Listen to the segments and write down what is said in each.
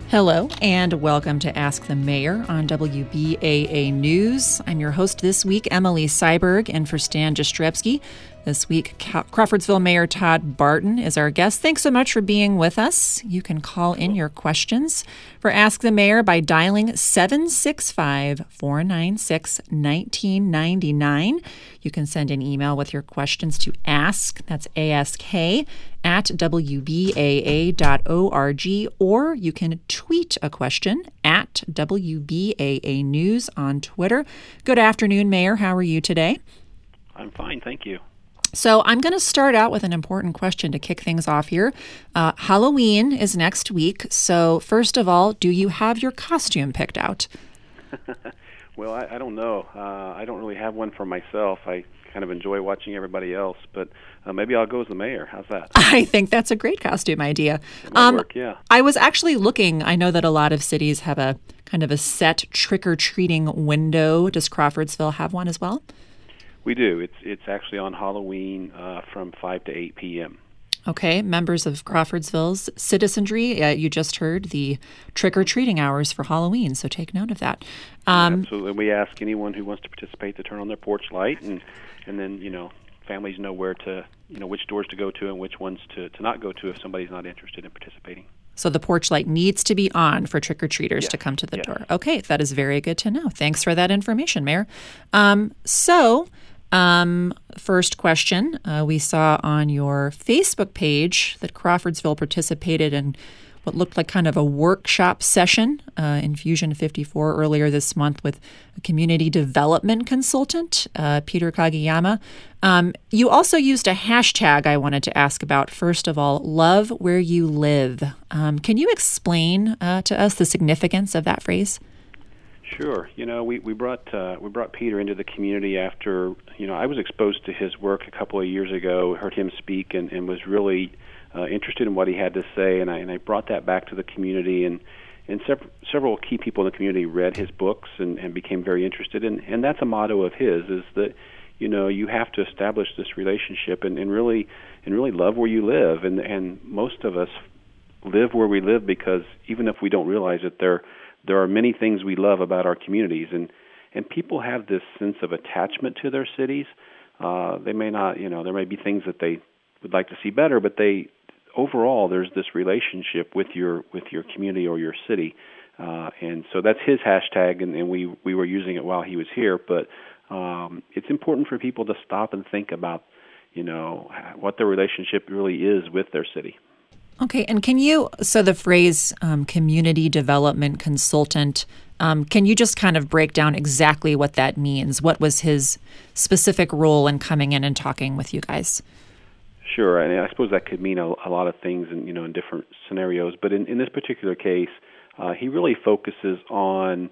Hello, and welcome to Ask the Mayor on WBAA News. I'm your host this week, Emily Seiberg, and for Stan Jastrzebski. This week, Crawfordsville Mayor Todd Barton is our guest. Thanks so much for being with us. You can call in your questions for Ask the Mayor by dialing 765-496-1999. You can send an email with your questions to ask, that's ASK, at WBAA.org, or you can tweet a question at WBAA News on Twitter. Good afternoon, Mayor. How are you today? I'm fine, thank you. So I'm going to start out with an important question to kick things off here. Halloween is next week. So first of all, do you have your costume picked out? Well, I don't know. I don't really have one for myself. I kind of enjoy watching everybody else, but maybe I'll go as the mayor. How's that? I think that's a great costume idea. It might work, yeah. I was actually looking. I know that a lot of cities have a kind of a set trick-or-treating window. Does Crawfordsville have one as well? We do. It's actually on Halloween from 5 to 8 p.m. Okay. Members of Crawfordsville's citizenry, you just heard the trick-or-treating hours for Halloween, so take note of that. Absolutely. We ask anyone who wants to participate to turn on their porch light, and then, families know where to, which doors to go to and which ones to not go to if somebody's not interested in participating. So the porch light needs to be on for trick-or-treaters to come to the door. Okay, that is very good to know. Thanks for that information, Mayor. First question, we saw on your Facebook page that Crawfordsville participated in what looked like kind of a workshop session in Fusion 54 earlier this month with a community development consultant, Peter Kageyama. You also used a hashtag I wanted to ask about. First of all, love where you live. Can you explain to us the significance of that phrase? Sure. We brought Peter into the community after, I was exposed to his work a couple of years ago, heard him speak, and was really interested in what he had to say, and I brought that back to the community, and several key people in the community read his books and became very interested, and that's a motto of his, is that, you have to establish this relationship and really love where you live, and most of us live where we live because even if we don't realize it, there are many things we love about our communities, and people have this sense of attachment to their cities. They may not, there may be things that they would like to see better, but overall there's this relationship with your community or your city, and so that's his hashtag, and we were using it while he was here. But it's important for people to stop and think about, what their relationship really is with their city. Okay, and so the phrase community development consultant, can you just kind of break down exactly what that means? What was his specific role in coming in and talking with you guys? Sure, and I suppose that could mean a lot of things in different scenarios, but in this particular case, he really focuses on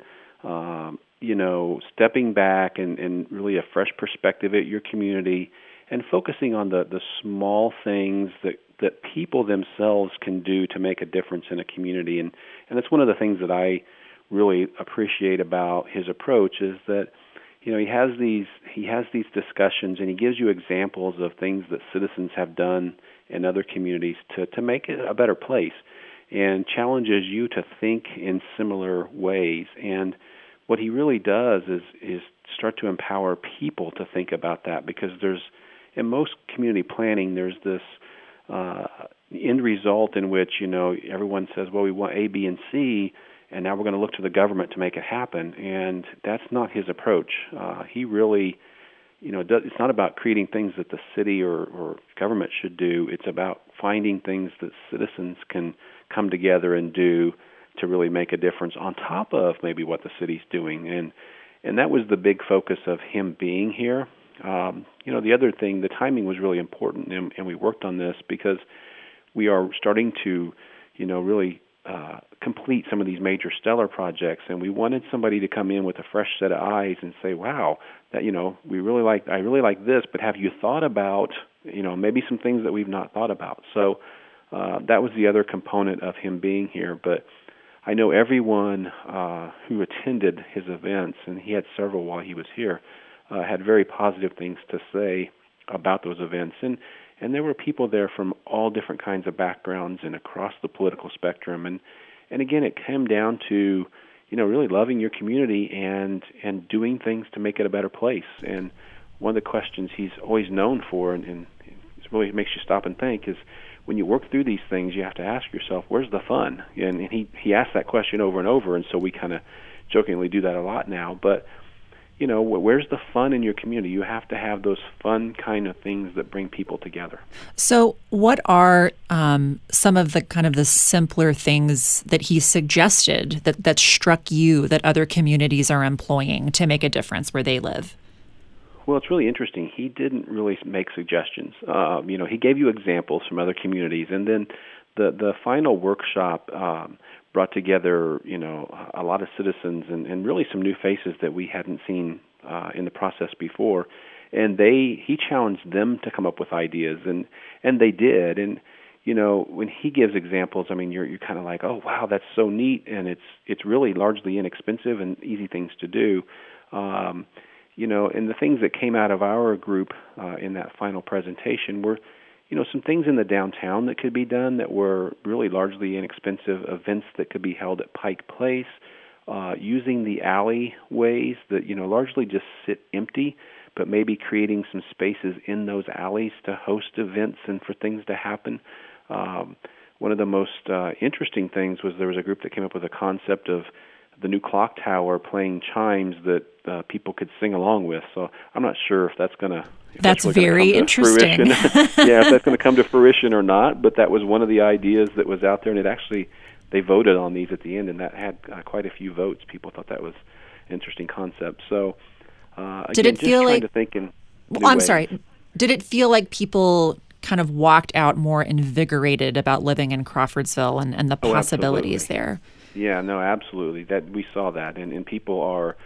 stepping back and really a fresh perspective at your community and focusing on the small things that people themselves can do to make a difference in a community. And that's one of the things that I really appreciate about his approach is that, he has these discussions and he gives you examples of things that citizens have done in other communities to make it a better place and challenges you to think in similar ways. And what he really does is start to empower people to think about that, because in most community planning, there's this end result in which, everyone says, well, we want A, B, and C, and now we're going to look to the government to make it happen. And that's not his approach. He really, it's not about creating things that the city or government should do. It's about finding things that citizens can come together and do to really make a difference on top of maybe what the city's doing. And that was the big focus of him being here. The other thing, the timing was really important, and we worked on this because we are starting to, really complete some of these major stellar projects, and we wanted somebody to come in with a fresh set of eyes and say, wow, that, I really like this, but have you thought about, maybe some things that we've not thought about? So that was the other component of him being here. But I know everyone who attended his events, and he had several while he was here, had very positive things to say about those events. And there were people there from all different kinds of backgrounds and across the political spectrum. And again, it came down to, really loving your community and doing things to make it a better place. And one of the questions he's always known for, and it really makes you stop and think, is when you work through these things, you have to ask yourself, where's the fun? And he asks that question over and over, and so we kind of jokingly do that a lot now. But, where's the fun in your community? You have to have those fun kind of things that bring people together. So what are some of the kind of the simpler things that he suggested that struck you that other communities are employing to make a difference where they live? Well, it's really interesting. He didn't really make suggestions. He gave you examples from other communities, and then the final workshop brought together, a lot of citizens and really some new faces that we hadn't seen in the process before. And he challenged them to come up with ideas, and they did. And when he gives examples, you're kind of like, oh wow, that's so neat, and it's really largely inexpensive and easy things to do. And the things that came out of our group in that final presentation were, some things in the downtown that could be done that were really largely inexpensive, events that could be held at Pike Place, using the alleyways that, largely just sit empty, but maybe creating some spaces in those alleys to host events and for things to happen. One of the most interesting things was there was a group that came up with a concept of the new clock tower playing chimes that people could sing along with. So I'm not sure if that's going to... That's very interesting. Yeah, if that's going to come to fruition or not, but that was one of the ideas that was out there, and they voted on these at the end, and that had quite a few votes. People thought that was an interesting concept. So, did it feel like... I'm sorry. Did it feel like people kind of walked out more invigorated about living in Crawfordsville and the possibilities there? Yeah, no, absolutely. That we saw that, and people are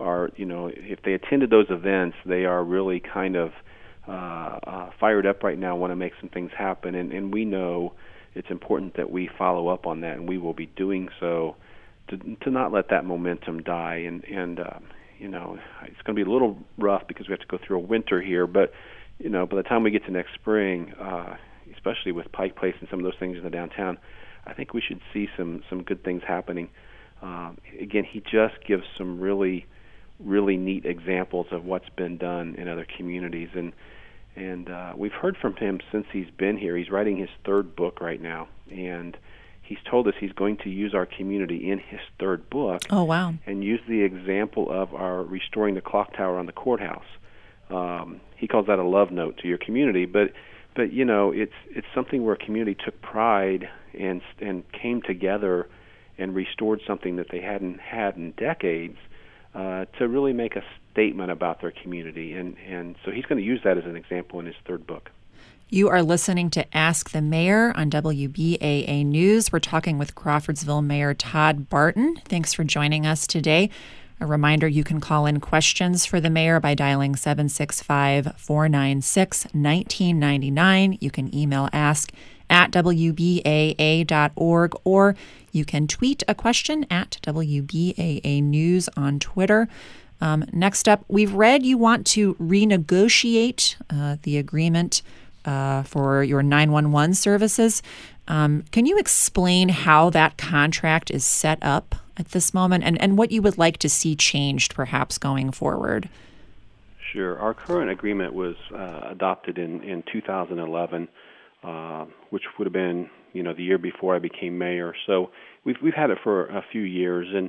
if they attended those events, they are really kind of fired up right now, want to make some things happen, and we know it's important that we follow up on that, and we will be doing so to not let that momentum die. And it's going to be a little rough because we have to go through a winter here, but by the time we get to next spring, especially with Pike Place and some of those things in the downtown, I think we should see some good things happening. Again, he just gives some really, really neat examples of what's been done in other communities, and we've heard from him since he's been here. He's writing his third book right now, and he's told us he's going to use our community in his third book. Oh, wow. And use the example of our restoring the clock tower on the courthouse. He calls that a love note to your community, but it's something where a community took pride and came together and restored something that they hadn't had in decades to really make a statement about their community. And so he's going to use that as an example in his third book. You are listening to Ask the Mayor on WBAA News. We're talking with Crawfordsville Mayor Todd Barton. Thanks for joining us today. A reminder, you can call in questions for the mayor by dialing 765-496-1999. You can email ask@wbaa.org, or you can tweet a question at WBAA News on Twitter. Next up, we've read you want to renegotiate the agreement for your 911 services. Can you explain how that contract is set up at this moment and what you would like to see changed perhaps going forward? Sure. Our current agreement was adopted in 2011, which would have been the year before I became mayor. So we've had it for a few years, and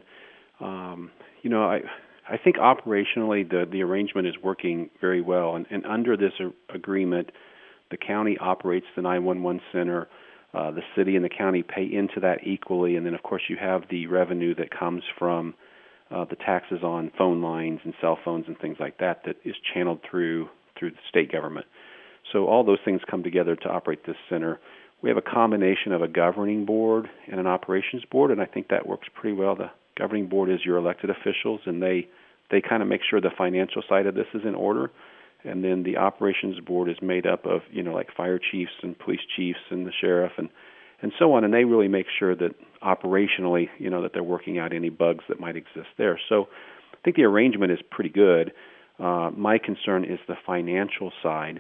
I think operationally the arrangement is working very well. And under this agreement, the county operates the 911 center. The city and the county pay into that equally, and then of course you have the revenue that comes from the taxes on phone lines and cell phones and things like that is channeled through the state government. So all those things come together to operate this center. We have a combination of a governing board and an operations board, and I think that works pretty well. The governing board is your elected officials, and they kind of make sure the financial side of this is in order. And then the operations board is made up of, like fire chiefs and police chiefs and the sheriff and so on. And they really make sure that operationally, that they're working out any bugs that might exist there. So I think the arrangement is pretty good. My concern is the financial side.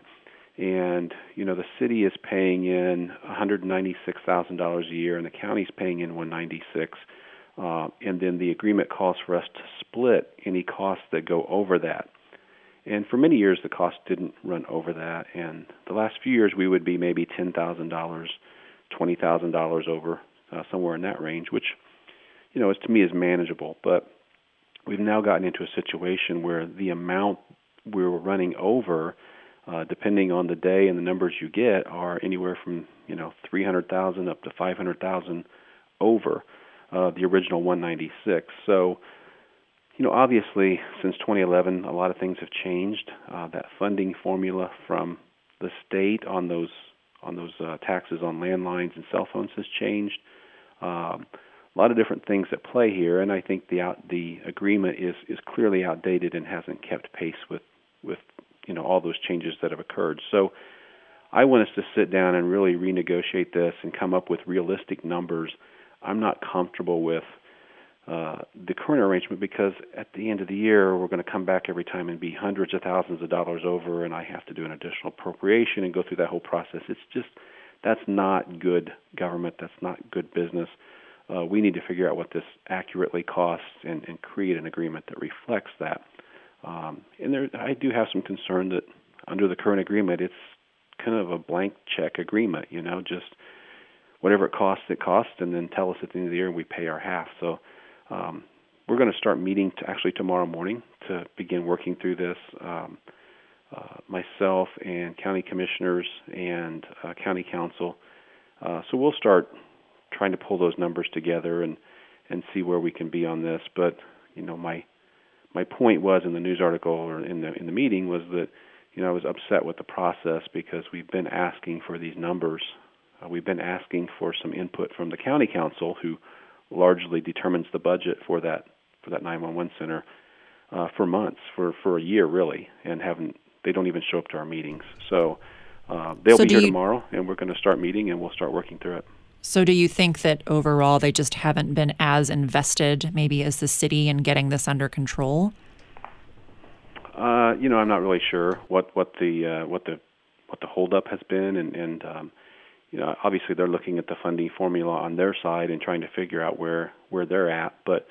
And the city is paying in $196,000 a year, and the county's paying in $196,000. And then the agreement calls for us to split any costs that go over that. And for many years, the cost didn't run over that. And the last few years, we would be maybe $10,000, $20,000 over, somewhere in that range, which, to me is manageable. But we've now gotten into a situation where the amount we're running over, depending on the day and the numbers you get, are anywhere from, 300,000 up to 500,000 over the original 196. So, obviously, since 2011, a lot of things have changed. That funding formula from the state on those taxes on landlines and cell phones has changed. A lot of different things at play here, and I think the agreement is clearly outdated and hasn't kept pace with all those changes that have occurred. So, I want us to sit down and really renegotiate this and come up with realistic numbers. I'm not comfortable with the current arrangement because at the end of the year, we're going to come back every time and be hundreds of thousands of dollars over, and I have to do an additional appropriation and go through that whole process. It's just, that's not good government. That's not good business. We need to figure out what this accurately costs and create an agreement that reflects that. I do have some concern that under the current agreement, it's kind of a blank check agreement, just whatever it costs, and then tell us at the end of the year and we pay our half. So we're going to start meeting actually tomorrow morning to begin working through this. Myself and county commissioners and county council. So we'll start trying to pull those numbers together and see where we can be on this. But my point was in the news article or in the meeting was that I was upset with the process because we've been asking for these numbers. We've been asking for some input from the county council, who largely determines the budget for that 911 center, for months, for a year really, and they don't even show up to our meetings. So they'll be here tomorrow, and we're going to start meeting, and we'll start working through it. So do you think that overall they just haven't been as invested maybe as the city in getting this under control? I'm not really sure what the holdup has been, and obviously they're looking at the funding formula on their side and trying to figure out where they're at. But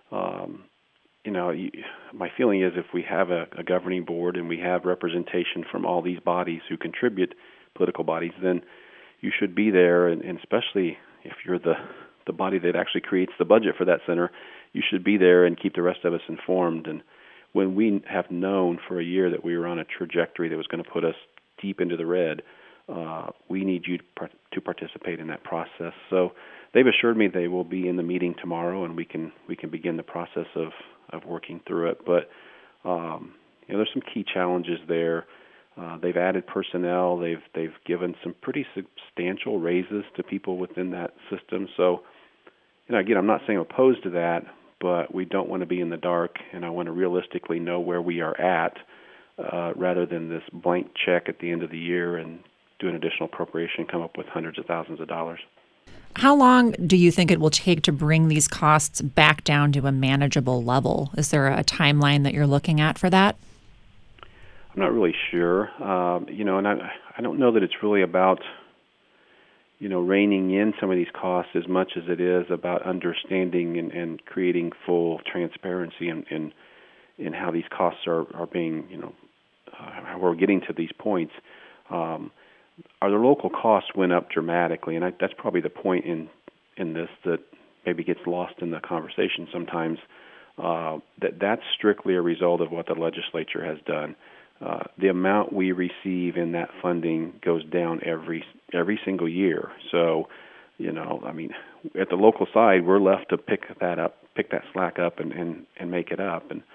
my feeling is if we have a governing board and we have representation from all these bodies who contribute, political bodies, then you should be there, and especially if you're the body that actually creates the budget for that center, you should be there and keep the rest of us informed. And when we have known for a year that we were on a trajectory that was going to put us deep into the red, we need you to participate in that process. So they've assured me they will be in the meeting tomorrow, and we can begin the process of working through it. But there's some key challenges there. They've added personnel. They've given some pretty substantial raises to people within that system. So, again, I'm not saying I'm opposed to that, but we don't want to be in the dark, and I want to realistically know where we are at, rather than this blank check at the end of the year and do an additional appropriation, come up with hundreds of thousands of dollars. How long do you think it will take to bring these costs back down to a manageable level? Is there a timeline that you're looking at for that? I'm not really sure, and I don't know that it's really about, reining in some of these costs as much as it is about understanding and creating full transparency in how these costs are being, how we're getting to these points. Our local costs went up dramatically, and that's probably the point in this that maybe gets lost in the conversation sometimes. That's strictly a result of what the legislature has done. The amount we receive in that funding goes down every single year. So, at the local side, we're left to pick that slack up and make it up. And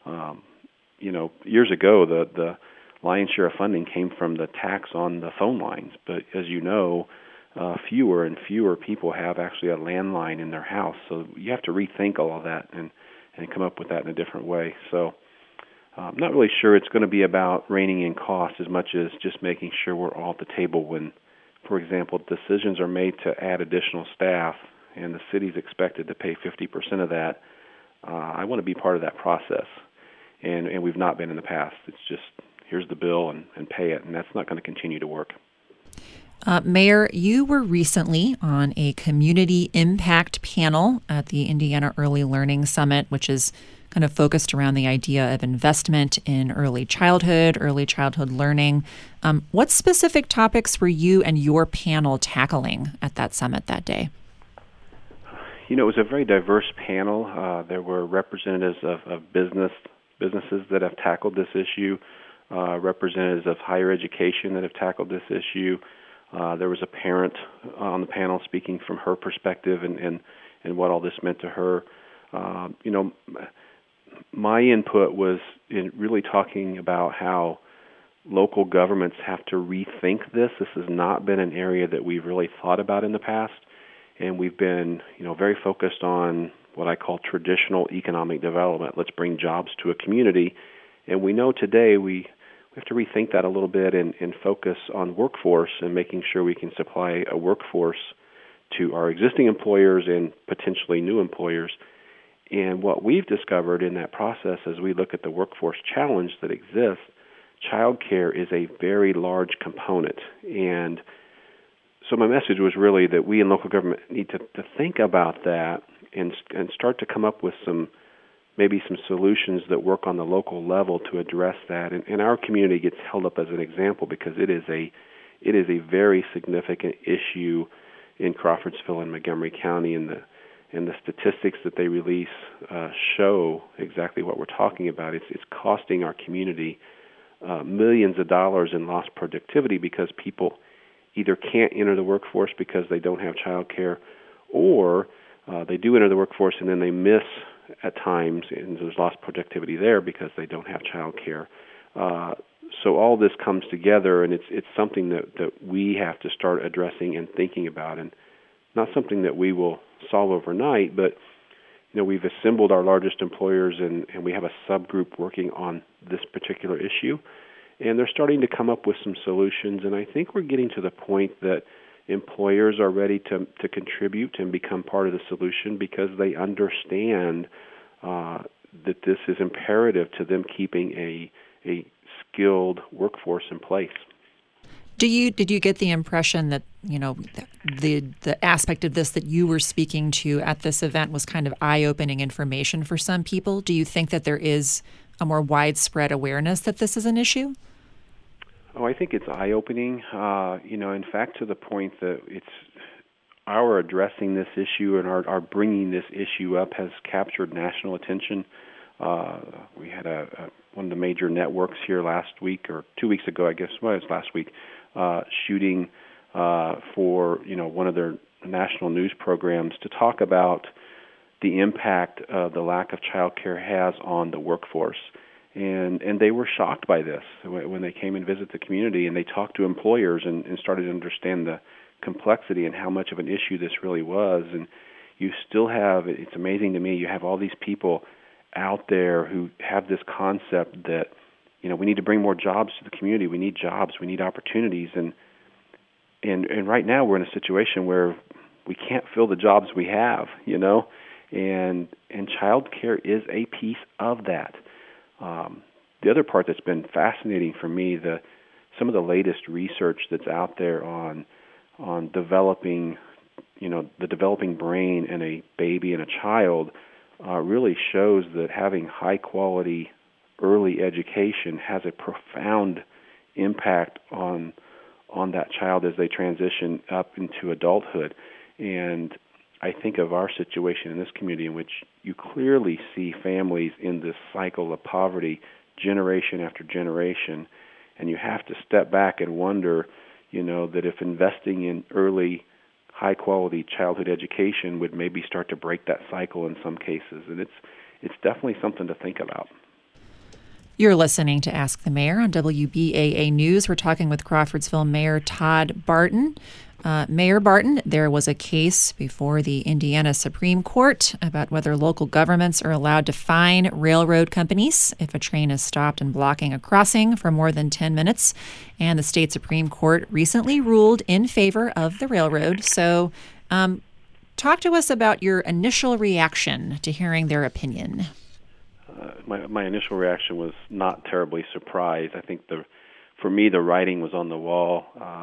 years ago, the lion's share of funding came from the tax on the phone lines. But as you know, fewer and fewer people have actually a landline in their house. So you have to rethink all of that and come up with that in a different way. So I'm not really sure it's going to be about reining in costs as much as just making sure we're all at the table when, for example, decisions are made to add additional staff and the city's expected to pay 50% of that. I want to be part of that process, and we've not been in the past. It's just here's the bill and pay it, and that's not going to continue to work. Mayor, you were recently on a community impact panel at the Indiana Early Learning Summit, which is kind of focused around the idea of investment in early childhood learning. What specific topics were you and your panel tackling at that summit that day? It was a very diverse panel. There were representatives of businesses that have tackled this issue, representatives of higher education that have tackled this issue. There was a parent on the panel speaking from her perspective and what all this meant to her. My input was in really talking about how local governments have to rethink this. This has not been an area that we've really thought about in the past, and we've been, very focused on what I call traditional economic development. Let's bring jobs to a community, and we know today we have to rethink that a little bit and focus on workforce and making sure we can supply a workforce to our existing employers and potentially new employers. And what we've discovered in that process as we look at the workforce challenge that exists, childcare is a very large component. And so my message was really that we in local government need to think about that and start to come up with maybe some solutions that work on the local level to address that. And our community gets held up as an example because it is a very significant issue in Crawfordsville and Montgomery County, and the statistics that they release show exactly what we're talking about. It's costing our community millions of dollars in lost productivity because people either can't enter the workforce because they don't have child care, or they do enter the workforce and then they miss at times, and there's lost productivity there because they don't have child care. So all this comes together, and it's something that we have to start addressing and thinking about, and not something that we will solve overnight, but we've assembled our largest employers, and we have a subgroup working on this particular issue, and they're starting to come up with some solutions, and I think we're getting to the point that employers are ready to contribute and become part of the solution because they understand that this is imperative to them keeping a skilled workforce in place. Did you get the impression that the aspect of this that you were speaking to at this event was kind of eye-opening information for some people? Do you think that there is a more widespread awareness that this is an issue? Oh, I think it's eye-opening. In fact, to the point that it's our addressing this issue and our bringing this issue up has captured national attention. We had one of the major networks here last week, or 2 weeks ago, I guess. Well, it was last week. Shooting for one of their national news programs to talk about the impact the lack of child care has on the workforce. And they were shocked by this when they came and visit the community and they talked to employers and started to understand the complexity and how much of an issue this really was. And you still have, it's amazing to me, you have all these people out there who have this concept that, we need to bring more jobs to the community. We need jobs. We need opportunities. And right now we're in a situation where we can't fill the jobs we have, and child care is a piece of that. The other part that's been fascinating for me, some of the latest research that's out there on developing, the developing brain in a baby and a child really shows that having high quality early education has a profound impact on that child as they transition up into adulthood. And I think of our situation in this community in which you clearly see families in this cycle of poverty generation after generation, and you have to step back and wonder, that if investing in early, high-quality childhood education would maybe start to break that cycle in some cases. And it's definitely something to think about. You're listening to Ask the Mayor on WBAA News. We're talking with Crawfordsville Mayor Todd Barton. Mayor Barton, there was a case before the Indiana Supreme Court about whether local governments are allowed to fine railroad companies if a train is stopped and blocking a crossing for more than 10 minutes. And the state Supreme Court recently ruled in favor of the railroad. So talk to us about your initial reaction to hearing their opinion. my initial reaction was not terribly surprised. I think for me the writing was on the wall.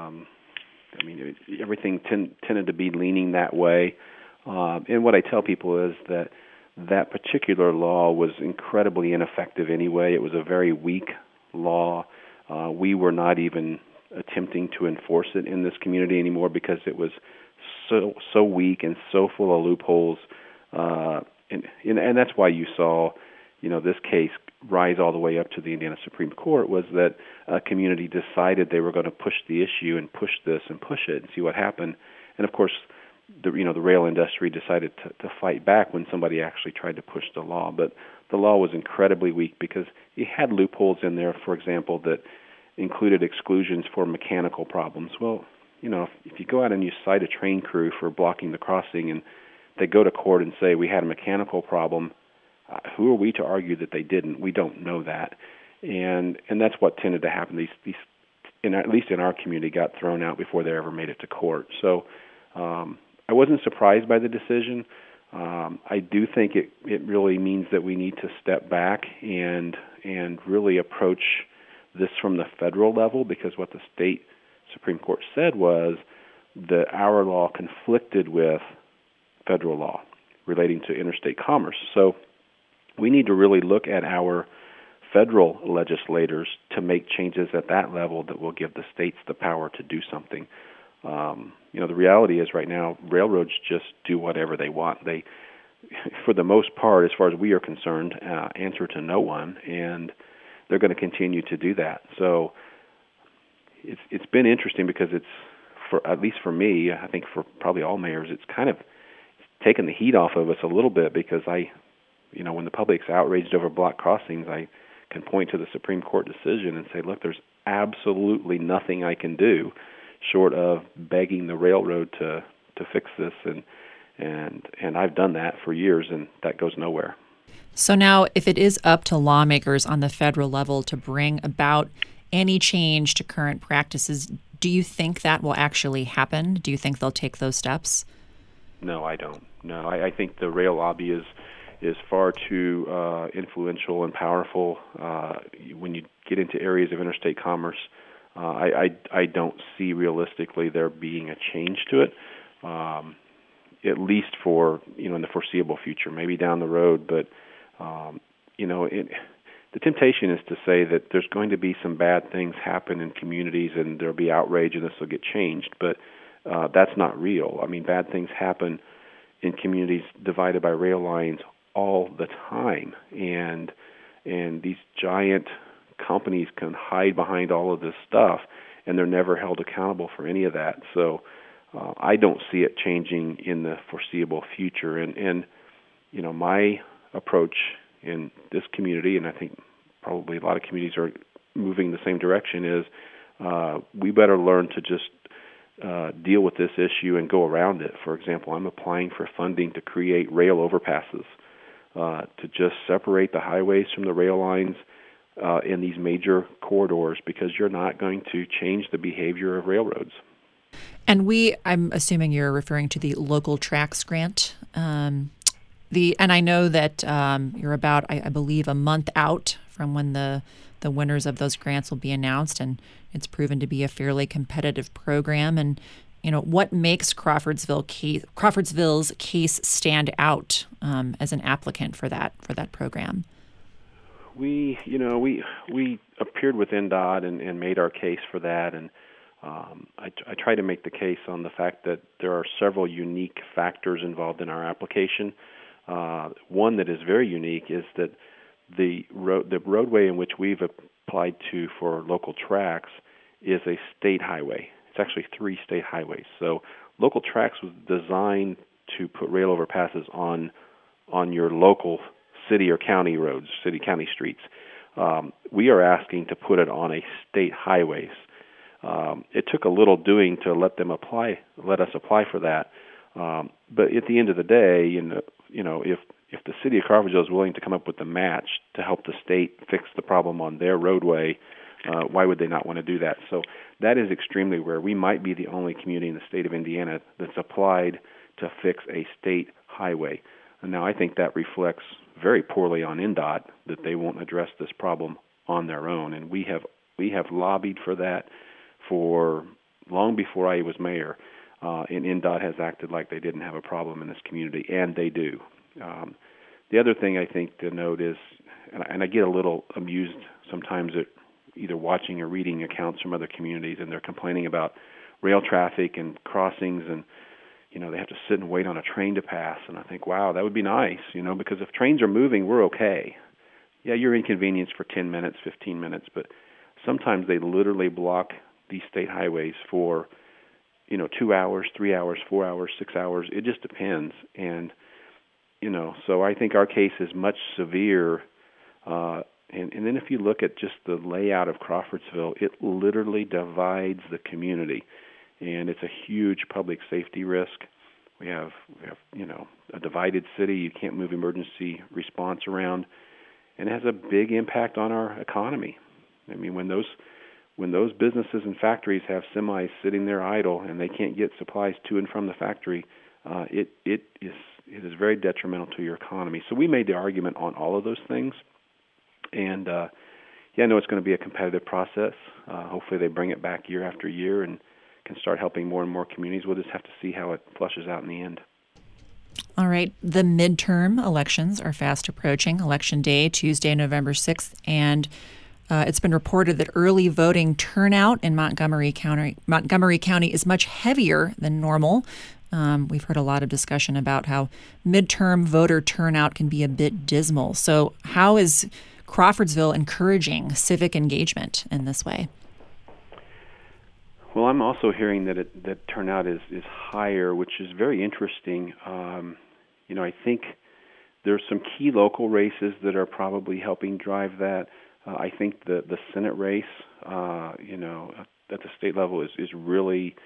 Everything tended to be leaning that way. And what I tell people is that particular law was incredibly ineffective anyway. It was a very weak law. We were not even attempting to enforce it in this community anymore because it was so weak and so full of loopholes. And that's why you saw, this case rise all the way up to the Indiana Supreme Court, was that a community decided they were going to push the issue and push this and push it and see what happened. And of course, the rail industry decided to fight back when somebody actually tried to push the law. But the law was incredibly weak because it had loopholes in there, for example, that included exclusions for mechanical problems. Well, if you go out and you cite a train crew for blocking the crossing and they go to court and say we had a mechanical problem, who are we to argue that they didn't? We don't know that. And that's what tended to happen. These at least in our community, got thrown out before they ever made it to court. So I wasn't surprised by the decision. I do think it really means that we need to step back and really approach this from the federal level, because what the state Supreme Court said was that our law conflicted with federal law relating to interstate commerce. So we need to really look at our federal legislators to make changes at that level that will give the states the power to do something. The reality is right now, railroads just do whatever they want. They, for the most part, as far as we are concerned, answer to no one, and they're going to continue to do that. So it's been interesting because at least for me, I think for probably all mayors, it's kind of taken the heat off of us a little bit, because when the public's outraged over block crossings, I can point to the Supreme Court decision and say, look, there's absolutely nothing I can do short of begging the railroad to fix this, and I've done that for years, and that goes nowhere. So now, if it is up to lawmakers on the federal level to bring about any change to current practices, do you think that will actually happen? Do you think they'll take those steps? No, I don't. No, I think the rail lobby is far too influential and powerful. When you get into areas of interstate commerce, I don't see realistically there being a change to it, at least for in the foreseeable future. Maybe down the road, but the temptation is to say that there's going to be some bad things happen in communities and there'll be outrage and this will get changed, but that's not real. I mean, bad things happen in communities divided by rail lines all the time, and these giant companies can hide behind all of this stuff, and they're never held accountable for any of that. So I don't see it changing in the foreseeable future. And my approach in this community, and I think probably a lot of communities are moving the same direction, is we better learn to just deal with this issue and go around it. For example, I'm applying for funding to create rail overpasses, to just separate the highways from the rail lines in these major corridors, because you're not going to change the behavior of railroads. And I'm assuming you're referring to the Local Tracks Grant. And I know that you're about, I believe, a month out from when the winners of those grants will be announced, and it's proven to be a fairly competitive program. And what makes Crawfordsville's case stand out as an applicant for that program? We appeared with NDOT and made our case for that, and I try to make the case on the fact that there are several unique factors involved in our application. One that is very unique is that the roadway in which we've applied to for Local Tracks is a state highway. It's actually 3 state highways. So Local Tracks was designed to put rail overpasses on your local city or county roads, city county streets. We are asking to put it on a state highways. It took a little doing to let us apply for that. But at the end of the day, if the city of Crawfordsville is willing to come up with a match to help the state fix the problem on their roadway, why would they not want to do that? So that is extremely rare. We might be the only community in the state of Indiana that's applied to fix a state highway. And now I think that reflects very poorly on NDOT that they won't address this problem on their own. And we have lobbied for that for long before I was mayor. And NDOT has acted like they didn't have a problem in this community, and they do. The other thing I think to note is, and I get a little amused sometimes at either watching or reading accounts from other communities, and they're complaining about rail traffic and crossings, and they have to sit and wait on a train to pass. And I think, wow, that would be nice, because if trains are moving, we're okay. Yeah, you're inconvenienced for 10 minutes, 15 minutes, but sometimes they literally block these state highways for 2 hours, 3 hours, 4 hours, 6 hours. It just depends. And so I think our case is much severe. And then if you look at just the layout of Crawfordsville, it literally divides the community, and it's a huge public safety risk. We have a divided city. You can't move emergency response around, and it has a big impact on our economy. I mean, when those businesses and factories have semis sitting there idle and they can't get supplies to and from the factory, it is very detrimental to your economy. So we made the argument on all of those things. And, I know it's going to be a competitive process. Hopefully they bring it back year after year and can start helping more and more communities. We'll just have to see how it flushes out in the end. All right. The midterm elections are fast approaching. Election Day, Tuesday, November 6th. And it's been reported that early voting turnout in Montgomery County is much heavier than normal. We've heard a lot of discussion about how midterm voter turnout can be a bit dismal. So how is Crawfordsville encouraging civic engagement in this way? Well, I'm also hearing that turnout is higher, which is very interesting. I think there's some key local races that are probably helping drive that. I think the Senate race, at the state level is really,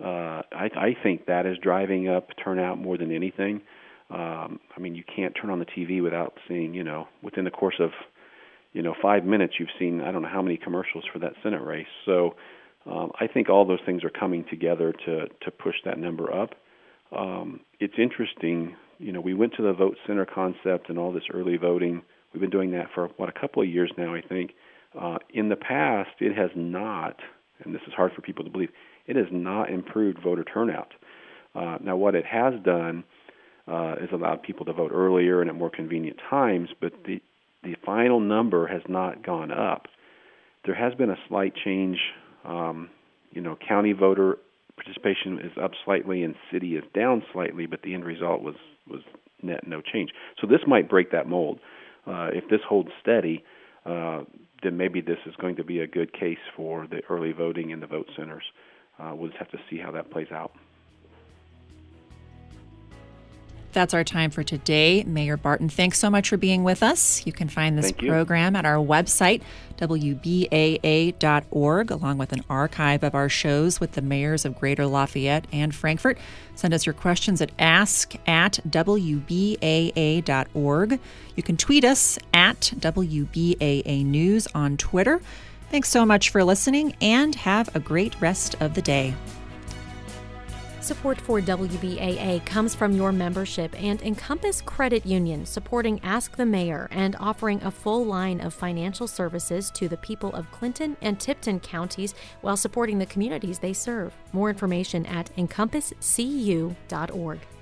I think that is driving up turnout more than anything. You can't turn on the TV without seeing, within the course of, 5 minutes, you've seen, I don't know how many commercials for that Senate race. So I think all those things are coming together to push that number up. It's interesting, we went to the vote center concept and all this early voting. We've been doing that for, a couple of years now, I think. In the past, it has not, and this is hard for people to believe, it has not improved voter turnout. Now, what it has done is allowed people to vote earlier and at more convenient times, but the final number has not gone up. There has been a slight change. County voter participation is up slightly and city is down slightly, but the end result was net no change. So this might break that mold. If this holds steady, then maybe this is going to be a good case for the early voting in the vote centers. We'll just have to see how that plays out. That's our time for today. Mayor Barton, thanks so much for being with us. You can find this program at our website, WBAA.org, along with an archive of our shows with the mayors of Greater Lafayette and Frankfort. Send us your questions at ask@WBAA.org. You can tweet us at WBAA News on Twitter. Thanks so much for listening, and have a great rest of the day. Support for WBAA comes from your membership and Encompass Credit Union, supporting Ask the Mayor and offering a full line of financial services to the people of Clinton and Tipton counties while supporting the communities they serve. More information at encompasscu.org.